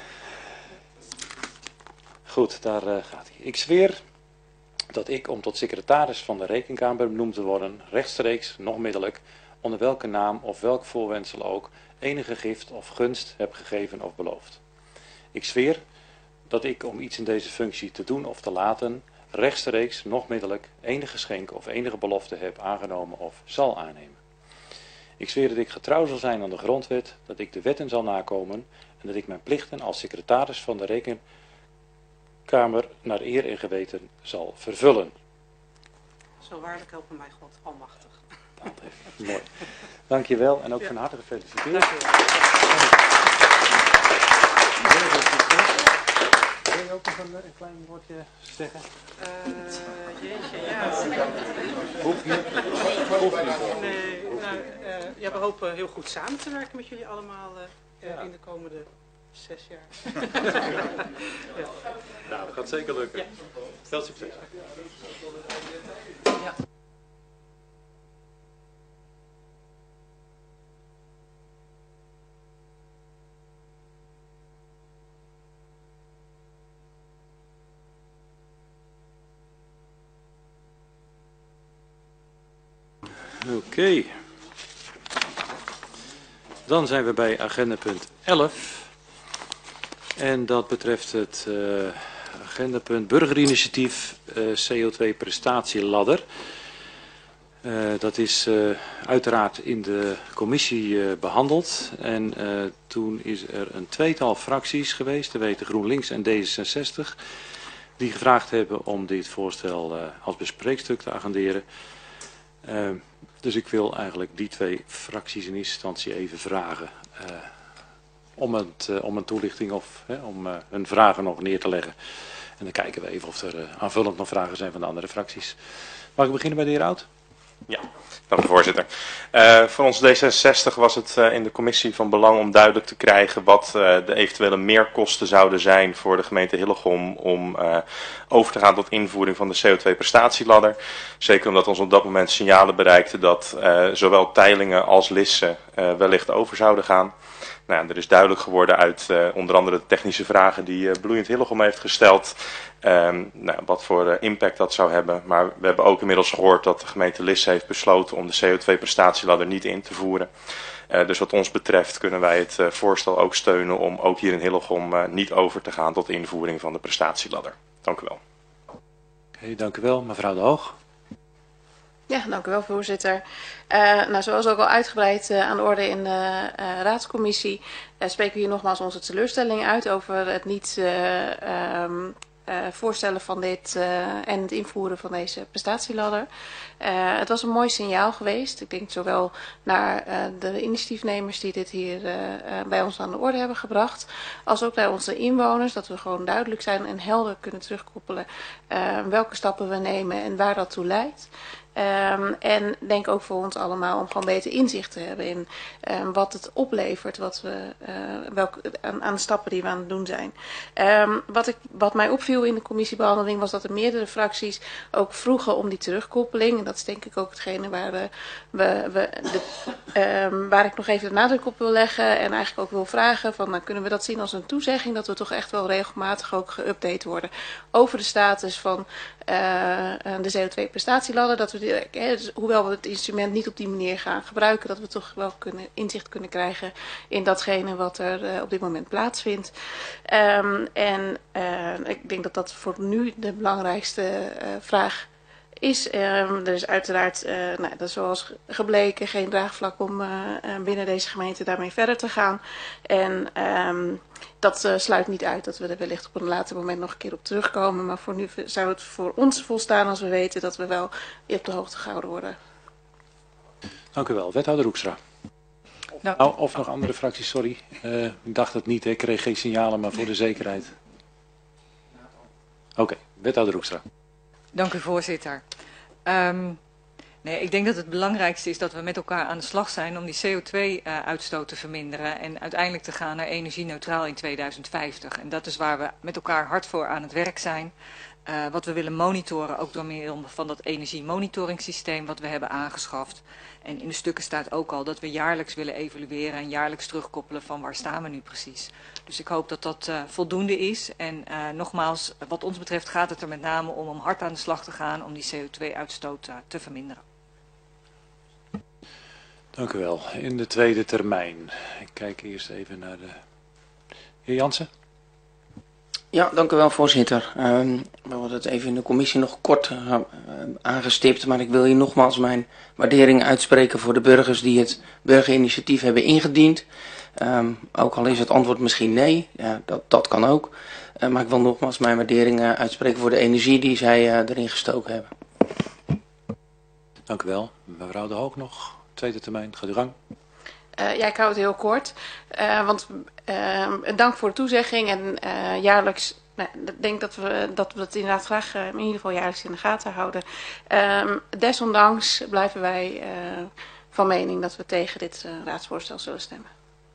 Goed, daar uh, gaat hij. Ik zweer dat ik, om tot secretaris van de Rekenkamer benoemd te worden, rechtstreeks, nog middelijk, onder welke naam of welk voorwendsel ook, enige gift of gunst heb gegeven of beloofd. Ik zweer dat ik, om iets in deze functie te doen of te laten, rechtstreeks, nog middelijk, enige geschenk of enige belofte heb aangenomen of zal aannemen. Ik zweer dat ik getrouw zal zijn aan de grondwet, dat ik de wetten zal nakomen en dat ik mijn plichten als secretaris van de Rekenkamer naar eer en geweten zal vervullen. Zo waarlijk helpen mij God, almachtig. Mooi. Dank je wel en ook ja. Van harte gefeliciteerd. Dank Wil je ook nog een, een klein woordje zeggen? Uh, jeetje, ja. Hoeft niet. Hoeft niet. Nee, nou, uh, ja, we hopen heel goed samen te werken met jullie allemaal uh, ja. in de komende zes jaar. Ja. Nou, dat gaat zeker lukken. Ja. Veel succes. Ja. Oké. Okay. Dan zijn we bij agenda punt elf. En dat betreft het uh, agendapunt burgerinitiatief uh, C O twee prestatieladder. Uh, dat is uh, uiteraard in de commissie uh, behandeld. En uh, toen is er een tweetal fracties geweest, te weten GroenLinks en D zesenzestig, die gevraagd hebben om dit voorstel uh, als bespreekstuk te agenderen. Uh, dus ik wil eigenlijk die twee fracties in eerste instantie even vragen uh, om, het, uh, om een toelichting of hè, om uh, hun vragen nog neer te leggen. En dan kijken we even of er uh, aanvullend nog vragen zijn van de andere fracties. Mag ik beginnen bij de heer Oud? Ja, dank u voorzitter. Uh, voor ons D zesenzestig was het uh, in de commissie van belang om duidelijk te krijgen wat uh, de eventuele meerkosten zouden zijn voor de gemeente Hillegom om uh, over te gaan tot invoering van de C O twee prestatieladder. Zeker omdat ons op dat moment signalen bereikten dat uh, zowel Teylingen als Lisse uh, wellicht over zouden gaan. Nou, er is duidelijk geworden uit uh, onder andere de technische vragen die uh, Bloeiend Hillegom heeft gesteld. Um, nou, wat voor uh, impact dat zou hebben. Maar we hebben ook inmiddels gehoord dat de gemeente Lisse heeft besloten om de C O twee prestatieladder niet in te voeren. Uh, dus wat ons betreft kunnen wij het uh, voorstel ook steunen om ook hier in Hillegom uh, niet over te gaan tot invoering van de prestatieladder. Dank u wel. Oké, okay, dank u wel. Mevrouw De Hoog. Ja, dank u wel, voorzitter. Uh, nou, zoals ook al uitgebreid uh, aan de orde in de uh, raadscommissie, uh, spreken we hier nogmaals onze teleurstelling uit over het niet uh, um, uh, voorstellen van dit uh, en het invoeren van deze prestatieladder. Uh, het was een mooi signaal geweest. Ik denk zowel naar uh, de initiatiefnemers die dit hier uh, uh, bij ons aan de orde hebben gebracht, als ook naar onze inwoners, dat we gewoon duidelijk zijn en helder kunnen terugkoppelen uh, welke stappen we nemen en waar dat toe leidt. Um, en denk ook voor ons allemaal om gewoon beter inzicht te hebben in um, wat het oplevert, wat we, uh, welke, aan, aan de stappen die we aan het doen zijn. Um, wat, ik, wat mij opviel in de commissiebehandeling was dat er meerdere fracties ook vroegen om die terugkoppeling. En dat is denk ik ook hetgene waar, we, we, we de, um, waar ik nog even de nadruk op wil leggen en eigenlijk ook wil vragen van, nou, kunnen we dat zien als een toezegging dat we toch echt wel regelmatig ook geüpdate worden over de status van uh, de C O twee prestatieladder. Dat we die, he, dus, hoewel we het instrument niet op die manier gaan gebruiken, dat we toch wel kunnen, inzicht kunnen krijgen in datgene wat er uh, op dit moment plaatsvindt. Um, en uh, ik denk dat dat voor nu de belangrijkste uh, vraag is. Um, er is uiteraard, uh, nou, dat is zoals gebleken, geen draagvlak om uh, binnen deze gemeente daarmee verder te gaan. En um, dat uh, sluit niet uit dat we er wellicht op een later moment nog een keer op terugkomen. Maar voor nu zou het voor ons volstaan als we weten dat we wel op de hoogte gehouden worden. Dank u wel. Wethouder Hoekstra. Nou, oh, of nog andere fracties, sorry. Uh, ik dacht het niet, hè. Ik kreeg geen signalen, maar voor de zekerheid. Oké, okay. Wethouder Hoekstra. Dank u, voorzitter. Um, nee, ik denk dat het belangrijkste is dat we met elkaar aan de slag zijn om die C O twee uitstoot te verminderen en uiteindelijk te gaan naar energie-neutraal in tweeduizend vijftig. En dat is waar we met elkaar hard voor aan het werk zijn. Uh, wat we willen monitoren, ook door middel van dat energiemonitoringsysteem wat we hebben aangeschaft. En in de stukken staat ook al dat we jaarlijks willen evalueren en jaarlijks terugkoppelen van waar staan we nu precies. Dus ik hoop dat dat uh, voldoende is. En uh, nogmaals, wat ons betreft gaat het er met name om om hard aan de slag te gaan om die C O twee uitstoot uh, te verminderen. Dank u wel. In de tweede termijn. Ik kijk eerst even naar de heer Jansen. Ja, dank u wel, voorzitter. Um, we hadden het even in de commissie nog kort uh, aangestipt, maar ik wil hier nogmaals mijn waardering uitspreken voor de burgers die het burgerinitiatief hebben ingediend. Um, ook al is het antwoord misschien nee, ja, dat, dat kan ook. Uh, maar ik wil nogmaals mijn waardering uh, uitspreken voor de energie die zij uh, erin gestoken hebben. Dank u wel. Mevrouw De Hoog nog, tweede termijn, gaat u gang. Uh, ja, ik hou het heel kort, uh, want uh, dank voor de toezegging en uh, jaarlijks, nou, ik denk dat we, dat we het inderdaad graag uh, in ieder geval jaarlijks in de gaten houden. Uh, desondanks blijven wij uh, van mening dat we tegen dit uh, raadsvoorstel zullen stemmen.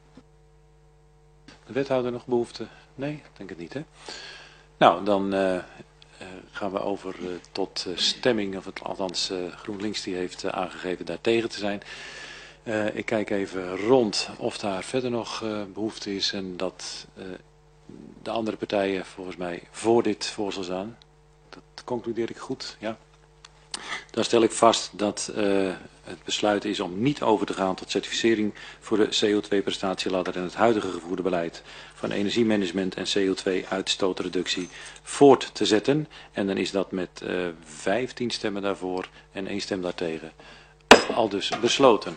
De wethouder nog behoefte? Nee, ik denk het niet, hè? Nou, dan uh, uh, gaan we over uh, tot uh, stemming, of het, althans uh, GroenLinks die heeft uh, aangegeven daar tegen te zijn. Uh, ik kijk even rond of daar verder nog uh, behoefte is en dat uh, de andere partijen volgens mij voor dit voorstel staan. Dat concludeer ik goed, ja. Dan stel ik vast dat uh, het besluit is om niet over te gaan tot certificering voor de C O twee prestatieladder en het huidige gevoerde beleid van energiemanagement en C O twee uitstootreductie voort te zetten. En dan is dat met uh, vijftien stemmen daarvoor en één stem daartegen. Al dus besloten.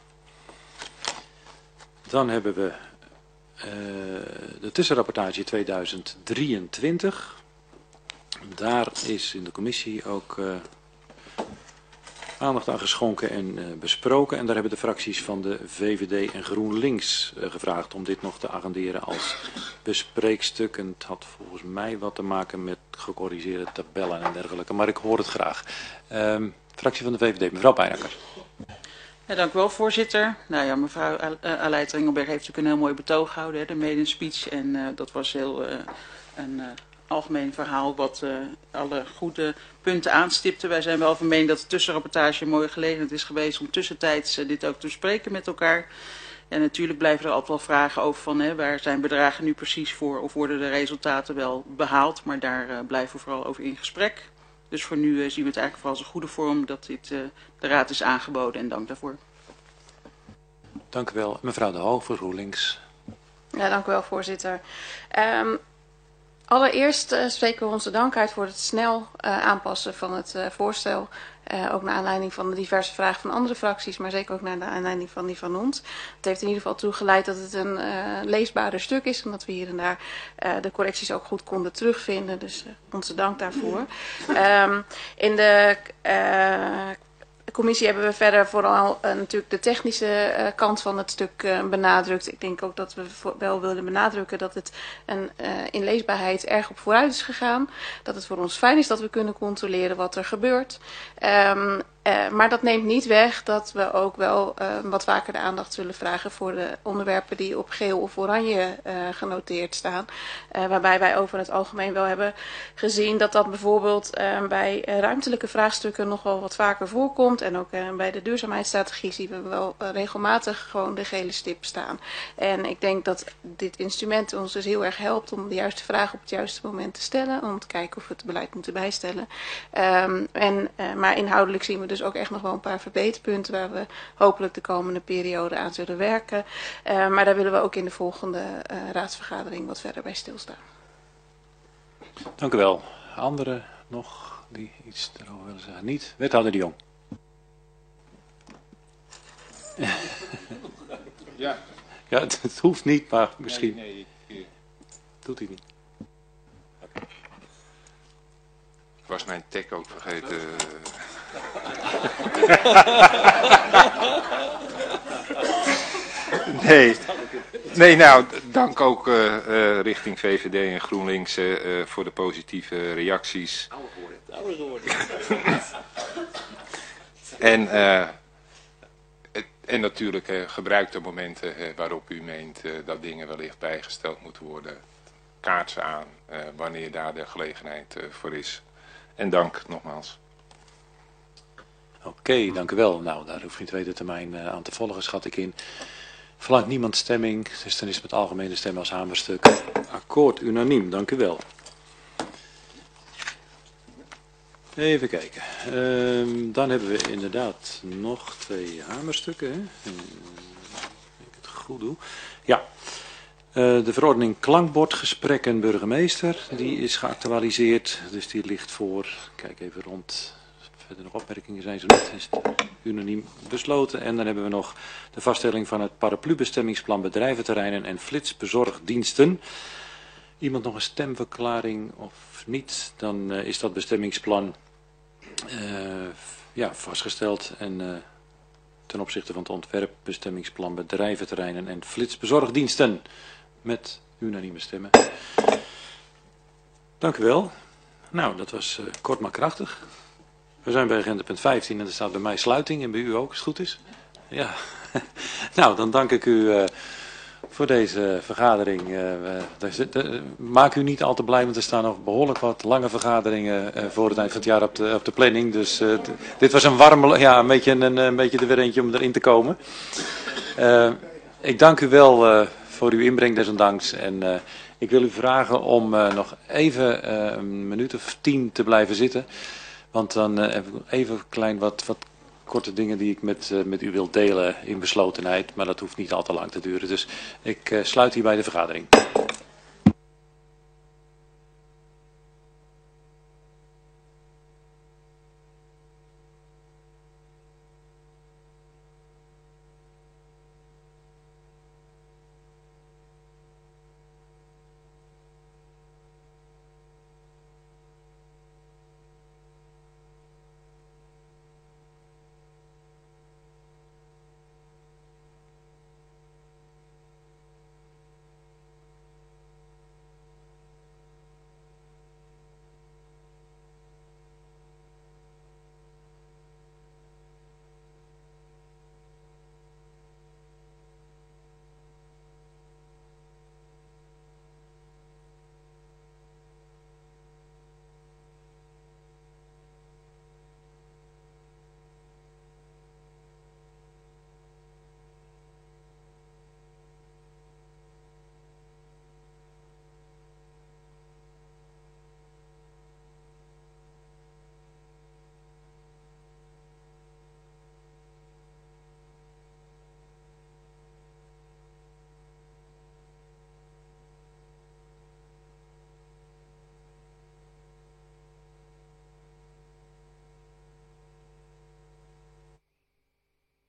Dan hebben we uh, de tussenrapportage tweeduizend drieëntwintig. Daar is in de commissie ook uh, aandacht aan geschonken en uh, besproken. En daar hebben de fracties van de V V D en GroenLinks uh, gevraagd om dit nog te agenderen als bespreekstuk. En het had volgens mij wat te maken met gecorrigeerde tabellen en dergelijke. Maar ik hoor het graag. Uh, fractie van de V V D, mevrouw Pijnakker. Ja, dank u wel, voorzitter. Nou ja, mevrouw Aleid Ringelberg heeft natuurlijk een heel mooi betoog gehouden, hè, de maiden speech. En uh, dat was heel uh, een uh, algemeen verhaal wat uh, alle goede punten aanstipte. Wij zijn wel van mening dat de tussenrapportage een mooie gelegenheid is geweest om tussentijds uh, dit ook te bespreken met elkaar. En natuurlijk blijven er altijd wel vragen over van hè, waar zijn bedragen nu precies voor of worden de resultaten wel behaald. Maar daar uh, blijven we vooral over in gesprek. Dus voor nu uh, zien we het eigenlijk vooral als een goede vorm dat dit uh, de raad is aangeboden en dank daarvoor. Dank u wel. Mevrouw De Hoog voor GroenLinks. Ja, dank u wel, voorzitter. Um, allereerst uh, spreken we onze dank uit voor het snel uh, aanpassen van het uh, voorstel. Uh, ook naar aanleiding van de diverse vragen van andere fracties, maar zeker ook naar de aanleiding van die van ons. Het heeft in ieder geval toegeleid dat het een uh, leesbaarder stuk is en dat we hier en daar uh, de correcties ook goed konden terugvinden. Dus uh, onze dank daarvoor. Um, in de uh, commissie hebben we verder vooral uh, natuurlijk de technische uh, kant van het stuk uh, benadrukt. Ik denk ook dat we voor, wel willen benadrukken dat het een, uh, in leesbaarheid erg op vooruit is gegaan. Dat het voor ons fijn is dat we kunnen controleren wat er gebeurt. Um, Uh, maar dat neemt niet weg dat we ook wel uh, wat vaker de aandacht zullen vragen voor de onderwerpen die op geel of oranje uh, genoteerd staan. Uh, waarbij wij over het algemeen wel hebben gezien dat dat bijvoorbeeld uh, bij uh, ruimtelijke vraagstukken nog wel wat vaker voorkomt. En ook uh, bij de duurzaamheidsstrategie zien we wel uh, regelmatig gewoon de gele stip staan. En ik denk dat dit instrument ons dus heel erg helpt om de juiste vraag op het juiste moment te stellen. Om te kijken of we het beleid moeten bijstellen. Um, en, uh, maar inhoudelijk zien we dus ook echt nog wel een paar verbeterpunten waar we hopelijk de komende periode aan zullen werken. Uh, maar daar willen we ook in de volgende uh, raadsvergadering wat verder bij stilstaan. Dank u wel. Anderen nog die iets erover willen zeggen? Niet? Wethouder de Jong. Ja. Ja, het, het hoeft niet, maar misschien. Nee, nee, ik, doet hij niet. Okay. Ik was mijn tag ook vergeten. nee. Nee, nou, dank ook uh, uh, richting V V D en GroenLinks uh, voor de positieve reacties. en, uh, en natuurlijk uh, gebruik de momenten uh, waarop u meent uh, dat dingen wellicht bijgesteld moeten worden. Kaart ze aan uh, wanneer daar de gelegenheid uh, voor is. En dank nogmaals. Oké, okay, dank u wel. Nou, daar hoeft geen tweede termijn uh, aan te volgen, schat ik in. Verlangt niemand stemming, dus dan is het met algemene stem als hamerstuk akkoord unaniem. Dank u wel. Even kijken. Um, dan hebben we inderdaad nog twee hamerstukken. Hè? Uh, ik het goed doe. Ja. Uh, de verordening klankbordgesprekken burgemeester, die is geactualiseerd. Dus die ligt voor. Kijk even rond. Verder nog opmerkingen zijn ze niet. Is het unaniem besloten. En dan hebben we nog de vaststelling van het paraplubestemmingsplan bedrijventerreinen en flitsbezorgdiensten. Iemand nog een stemverklaring of niet? Dan uh, is dat bestemmingsplan uh, ja, vastgesteld. En uh, ten opzichte van het ontwerpbestemmingsplan bedrijventerreinen en flitsbezorgdiensten. Met unanieme stemmen. Dank u wel. Nou, dat was uh, kort maar krachtig. We zijn bij agenda punt vijftien en er staat bij mij sluiting en bij u ook, als het goed is. Ja, nou dan dank ik u uh, voor deze vergadering. Uh, de, de, maak u niet al te blij, want er staan nog behoorlijk wat lange vergaderingen uh, voor het eind van het jaar op de, op de planning. Dus uh, dit was een warme, ja een beetje, een, een beetje er weer eentje om erin te komen. Uh, ik dank u wel uh, voor uw inbreng desondanks en uh, ik wil u vragen om uh, nog even uh, een minuut of tien te blijven zitten. Want dan uh, heb ik even klein wat, wat korte dingen die ik met, uh, met u wil delen in beslotenheid. Maar dat hoeft niet al te lang te duren. Dus ik uh, sluit hierbij de vergadering.